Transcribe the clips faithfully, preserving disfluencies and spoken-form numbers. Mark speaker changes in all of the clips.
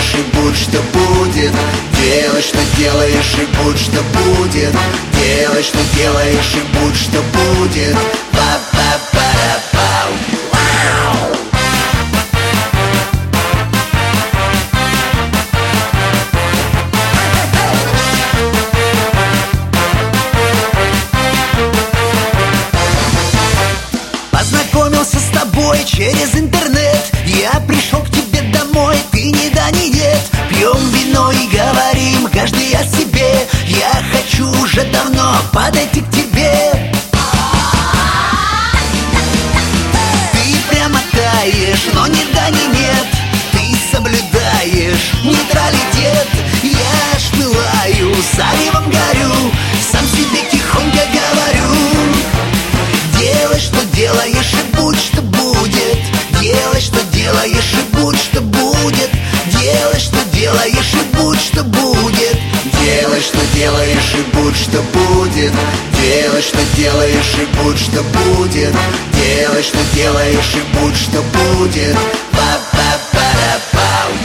Speaker 1: делаешь, и будь что будет. Делай, что делаешь, и будь что будет. Делай, что делаешь, и будь что будет. Па-па-па-ра-пау. Познакомился с тобой через интернет. Я пришел к тебе домой, ты ни да ни нет. Пьем вино и говорим каждый о себе. Я хочу уже давно подойти к тебе. Ты прямо таешь, но ни да ни нет. Ты соблюдаешь нейтралитет. Я ж пылаю, заревом горю, сам себе тихонько говорю. Делай, что делаешь, и будь что будет. Делай, что делаешь, и будь что будет. Делай, что делаешь, и будь что будет. Делай, что делаешь, и будь что будет. Делай, что делаешь, и будь что будет. Делай, что делаешь, и будь что будет. Па-па-па-ра-пау.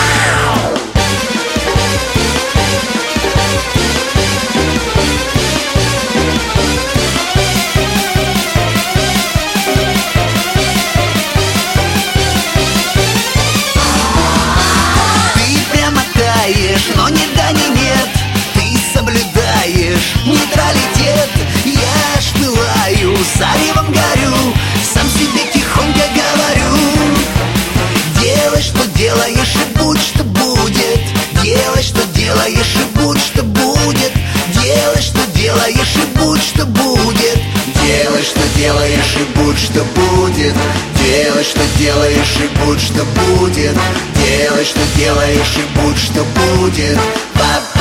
Speaker 1: Но ни да ни нет. Ты соблюдаешь нейтралитет. Я ж пылаю, заревом горю, сам себе тихонько говорю. Делай, что делаешь, и будь что будет. Делай, что делаешь, и будь что будет. Делай, что делаешь, и будь что будет. Делай, что делаешь, и будь что будет. Делай, что делаешь, и будь что будет. Делай, что делаешь, и будь что будет. Па